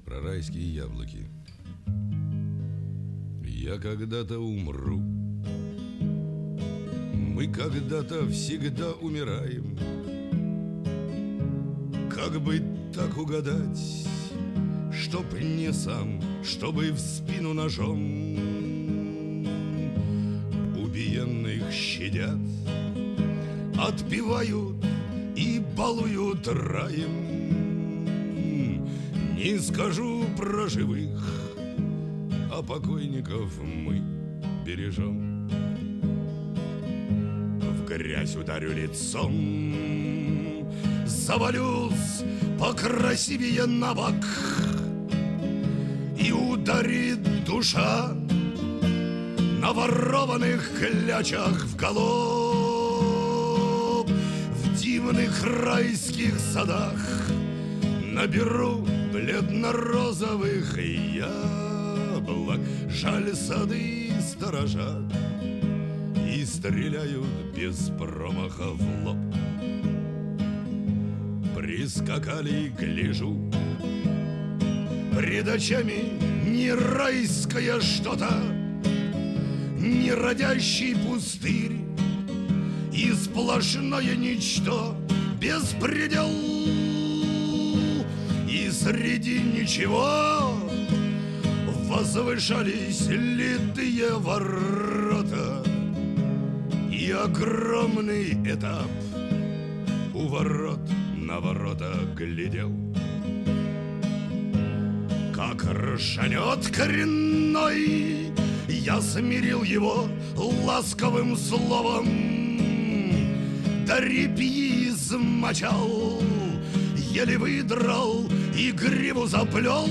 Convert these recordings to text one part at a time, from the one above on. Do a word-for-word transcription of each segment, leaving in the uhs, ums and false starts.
Про райские яблоки. Я когда-то умру. Мы когда-то всегда умираем. Как бы так угадать, чтоб не сам, чтобы в спину ножом убиенных щадят, отпевают и балуют раем. Не скажу про живых, а покойников мы бережем. В грязь ударю лицом, завалюсь покрасивее на бок, и ударит душа на ворованных клячах в голубь. В дивных райских садах наберу бледно-розовых яблок. Жаль, сады сторожат и стреляют без промаха в лоб. Прискакали, гляжу, пред очами не райское что-то, не родящий пустырь и сплошное ничто, беспредел. И среди ничего возвышались литые ворота и огромный этап у ворот на ворота глядел. Как ржанет коренной, я смирил его ласковым словом, да репьи измочал, еле выдрал и гриву заплел.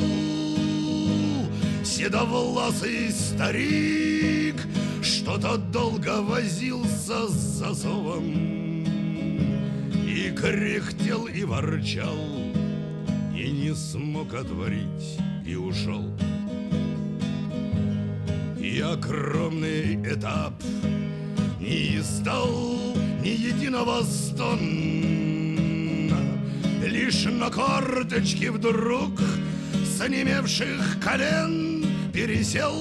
Седовласый старик что-то долго возился с засовом и кряхтел и ворчал, и не смог отворить, и ушел. И огромный этап не издал ни единого стона, лишь на корточки вдруг с онемевших колен пересел.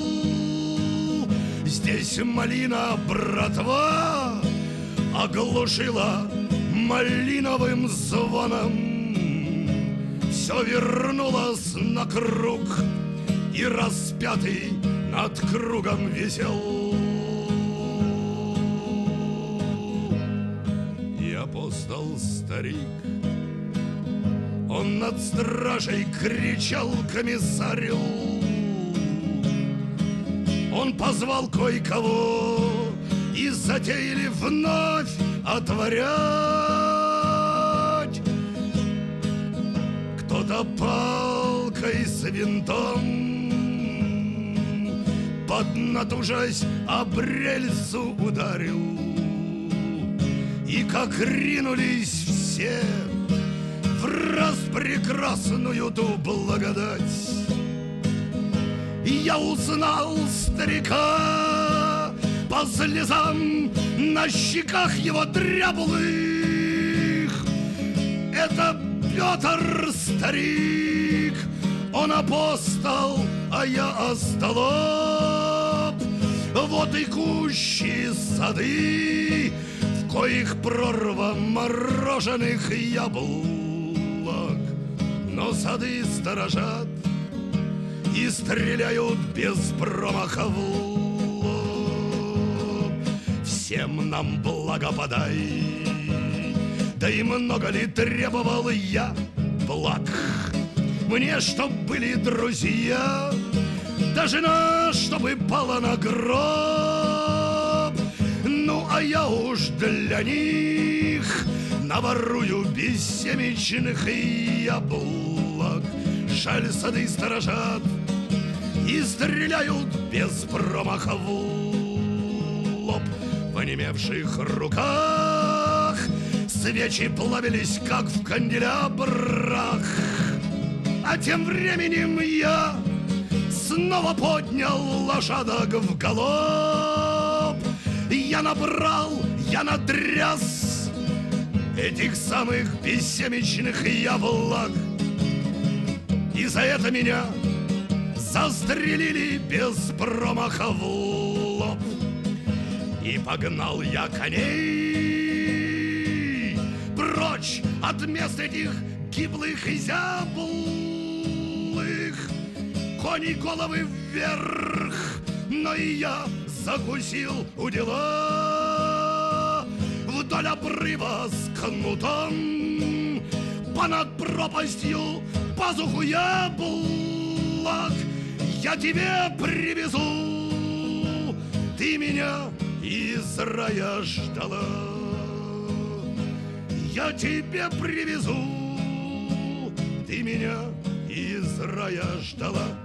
Здесь малина, братва, оглушила малиновым звоном. Все вернулось на круг, и распятый над кругом висел. И апостол старик, он над стражей кричал комиссарю. Он позвал кое-кого, и затеяли вновь отворять. Кто-то палкой с винтом, поднатужась, об рельсу ударил. И как ринулись все в распрекрасную ту благодать, я узнал старика по слезам на щеках его дряблых. Это Петр старик, он апостол, а я остолоп. Вот и кущи сады, в коих прорва мороженых яблок, но сады сторожат и стреляют без промаха в лоб. Всем нам благо подай, да и много ли требовал я благ? Мне чтоб были друзья, да жена, чтобы пала на гроб. Ну, а я уж для них наворую бессемечных яблок. Жаль, сады сторожат и стреляют без промаха в лоб. В онемевших руках свечи плавились, как в канделябрах. А тем временем я снова поднял лошадок в галоп. Я набрал, я надряс этих самых бессемечных яблок. И за это меня застрелили без промаха в лоб. И погнал я коней прочь от мест этих гиблых и зяблых. Кони головы вверх, но и я закусил у дела. Вдоль обрыва с кнутом, понад пропастью пазуху яблок я тебе привезу. Ты меня из рая ждала, я тебе привезу. Ты меня из рая ждала.